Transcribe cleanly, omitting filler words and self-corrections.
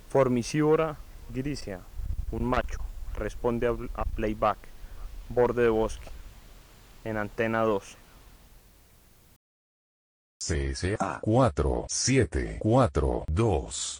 Formicívora grisia, un macho, responde a playback, borde de bosque, en antena 2. CSA 4742